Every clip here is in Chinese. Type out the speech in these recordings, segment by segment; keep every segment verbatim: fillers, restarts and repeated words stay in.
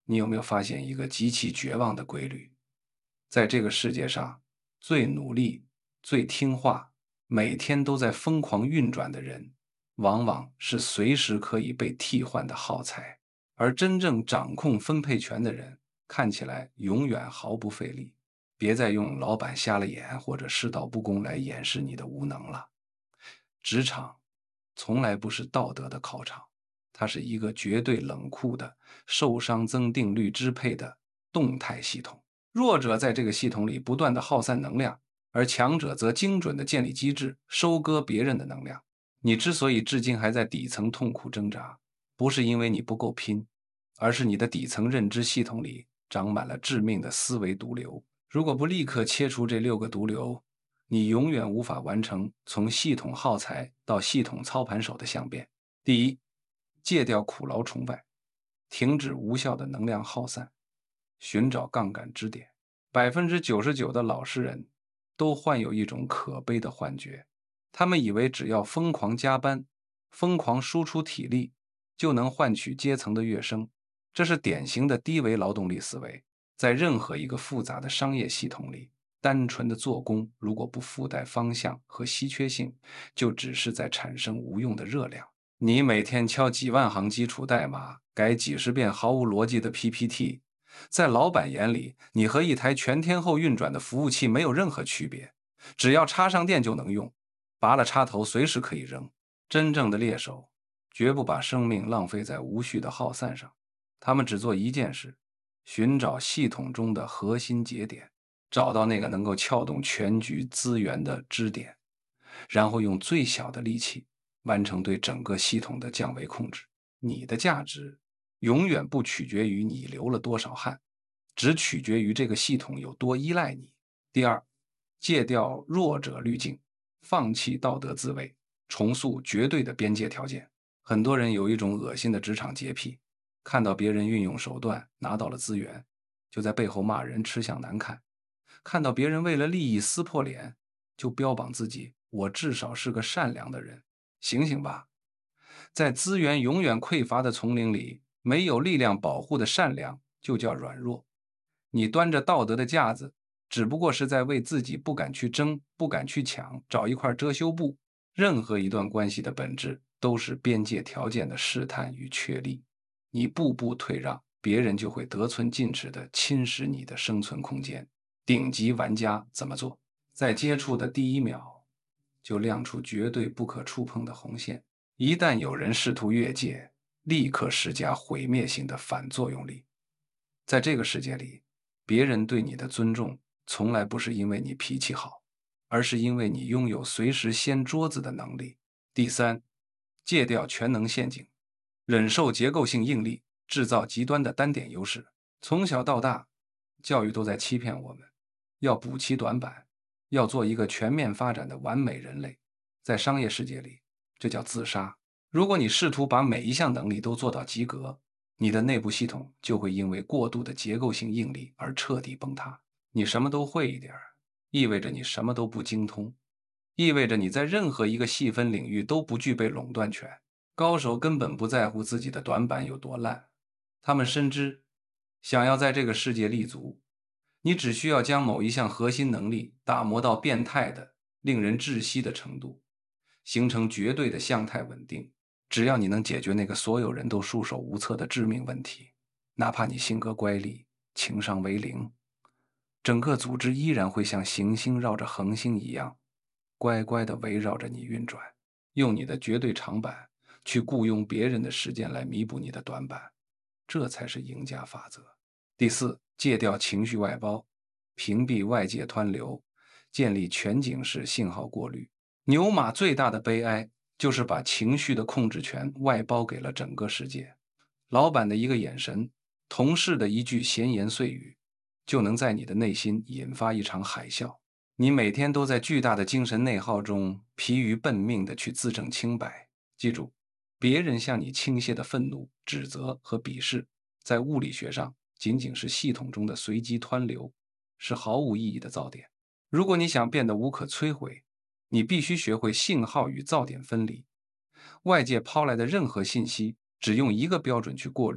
你有没有发现一个极其绝望的规律？在这个世界上，最努力、最听话、每天都在疯狂运转的人，往往是随时可以被替换的耗材，而真正掌控分配权的人，看起来永远毫不费力。别再用老板瞎了眼或者世道不公来掩饰你的无能了。职场从来不是道德的考场，它是一个绝对冷酷的、受伤增定律支配的动态系统。弱者在这个系统里不断的耗散能量，而强者则精准的建立机制，收割别人的能量。你之所以至今还在底层痛苦挣扎，不是因为你不够拼，而是你的底层认知系统里长满了致命的思维毒瘤。如果不立刻切除这六个毒瘤，你永远无法完成从系统耗材到系统操盘手的相变。第一，戒掉苦劳崇拜，停止无效的能量耗散，寻找杠杆支点。百分之九十九的老实人都患有一种可悲的幻觉，他们以为只要疯狂加班，疯狂输出体力，就能换取阶层的跃升。这是典型的低维劳动力思维。在任何一个复杂的商业系统里，单纯的做工如果不附带方向和稀缺性，就只是在产生无用的热量。你每天敲几万行基础代码，改几十遍毫无逻辑的 P P T， 在老板眼里，你和一台全天候运转的服务器没有任何区别，只要插上电就能用，拔了插头随时可以扔。真正的猎手绝不把生命浪费在无序的耗散上，他们只做一件事，寻找系统中的核心节点，找到那个能够撬动全局资源的支点，然后用最小的力气完成对整个系统的降维控制。你的价值永远不取决于你流了多少汗，只取决于这个系统有多依赖你。第二，戒掉弱者滤镜，放弃道德自卫，重塑绝对的边界条件。很多人有一种恶心的职场洁癖，看到别人运用手段拿到了资源，就在背后骂人吃相难看；看到别人为了利益撕破脸，就标榜自己我至少是个善良的人。醒醒吧，在资源永远匮乏的丛林里，没有力量保护的善良就叫软弱。你端着道德的架子，只不过是在为自己不敢去争、不敢去抢找一块遮羞布。任何一段关系的本质都是边界条件的试探与确立。你步步退让，别人就会得寸进尺地侵蚀你的生存空间。顶级玩家怎么做？在接触的第一秒就亮出绝对不可触碰的红线，一旦有人试图越界，立刻施加毁灭性的反作用力。在这个世界里，别人对你的尊重从来不是因为你脾气好，而是因为你拥有随时掀桌子的能力。第三，戒掉全能陷阱，忍受结构性应力，制造极端的单点优势。从小到大，教育都在欺骗我们，要补齐短板，要做一个全面发展的完美人类。在商业世界里，这叫自杀。如果你试图把每一项能力都做到及格，你的内部系统就会因为过度的结构性应力而彻底崩塌。你什么都会一点，意味着你什么都不精通，意味着你在任何一个细分领域都不具备垄断权。高手根本不在乎自己的短板有多烂，他们深知，想要在这个世界立足，你只需要将某一项核心能力打磨到变态的、令人窒息的程度，形成绝对的向态稳定。只要你能解决那个所有人都束手无策的致命问题，哪怕你性格乖戾，情商为零，整个组织依然会像行星绕着恒星一样，乖乖地围绕着你运转，用你的绝对长板去雇佣别人的时间来弥补你的短板，这才是赢家法则。第四，戒掉情绪外包，屏蔽外界湍流，建立全景式信号过滤。牛马最大的悲哀就是把情绪的控制权外包给了整个世界。老板的一个眼神，同事的一句闲言碎语，就能在你的内心引发一场海啸。你每天都在巨大的精神内耗中疲于奔命地去自证清白。记住，别人向你倾泻的愤怒、指责和鄙视，在物理学上仅仅是系统中的随机湍流，是毫无意义的噪点。如果你想变得无可摧毁，你必须学会信号与噪点分离。外界抛来的任何信息，只用一个标准去过滤，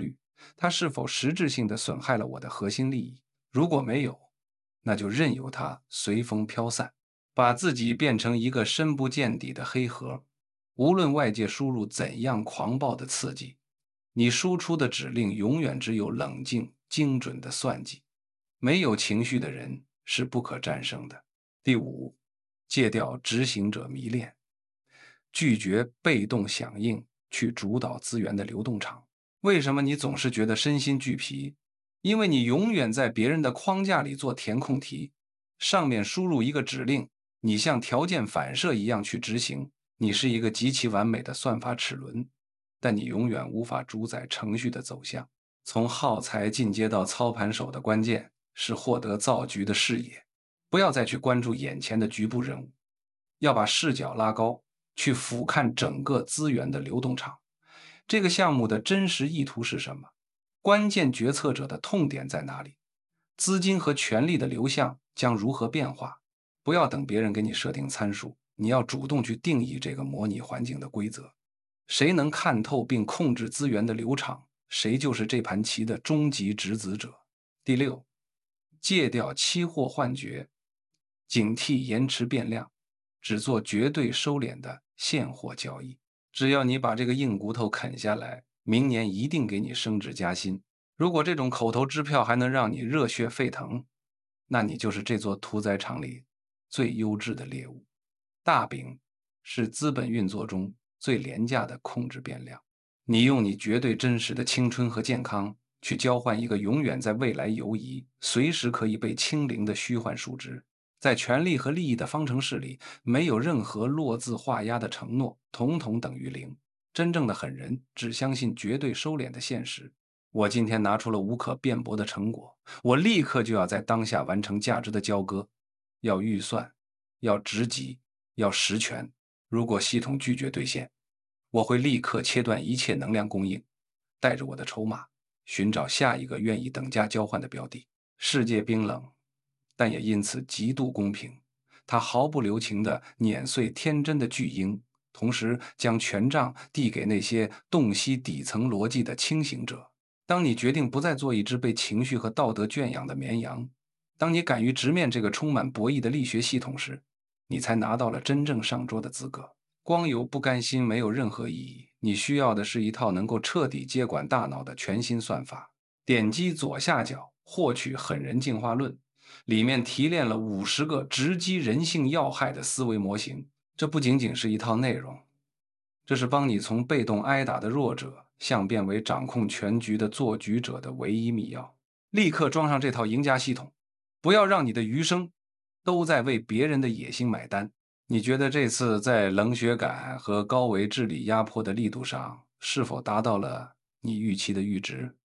它是否实质性的损害了我的核心利益？如果没有，那就任由它随风飘散，把自己变成一个深不见底的黑盒。无论外界输入怎样狂暴的刺激，你输出的指令永远只有冷静、精准的算计。没有情绪的人是不可战胜的。第五，戒掉执行者迷恋，拒绝被动响应，去主导资源的流动场。为什么你总是觉得身心俱疲？因为你永远在别人的框架里做填空题，上面输入一个指令，你像条件反射一样去执行。你是一个极其完美的算法齿轮，但你永远无法主宰程序的走向。从耗材进阶到操盘手的关键是获得造局的视野，不要再去关注眼前的局部任务，要把视角拉高，去俯瞰整个资源的流动场。这个项目的真实意图是什么？关键决策者的痛点在哪里？资金和权力的流向将如何变化？不要等别人给你设定参数，你要主动去定义这个模拟环境的规则。谁能看透并控制资源的流场，谁就是这盘棋的终极执子者。第六，戒掉期货幻觉，警惕延迟变量，只做绝对收敛的现货交易。只要你把这个硬骨头啃下来，明年一定给你升职加薪。如果这种口头支票还能让你热血沸腾，那你就是这座屠宰场里最优质的猎物。大饼是资本运作中最廉价的控制变量。你用你绝对真实的青春和健康去交换一个永远在未来游移、随时可以被清零的虚幻数值。在权力和利益的方程式里，没有任何落字画押的承诺，统统等于零。真正的狠人只相信绝对收敛的现实。我今天拿出了无可辩驳的成果，我立刻就要在当下完成价值的交割，要预算，要职级，要实权。如果系统拒绝兑现，我会立刻切断一切能量供应，带着我的筹码寻找下一个愿意等价交换的标的。世界冰冷，但也因此极度公平。它毫不留情地碾碎天真的巨婴，同时将权杖递给那些洞悉底层逻辑的清醒者。当你决定不再做一只被情绪和道德圈养的绵羊，当你敢于直面这个充满博弈的力学系统时，你才拿到了真正上桌的资格。光有不甘心没有任何意义，你需要的是一套能够彻底接管大脑的全新算法。点击左下角获取《狠人进化论》，里面提炼了五十个直击人性要害的思维模型。这不仅仅是一套内容，这是帮你从被动挨打的弱者向变为掌控全局的做局者的唯一密钥。立刻装上这套赢家系统，不要让你的余生都在为别人的野心买单。你觉得这次在冷血感和高维治理压迫的力度上，是否达到了你预期的阈值？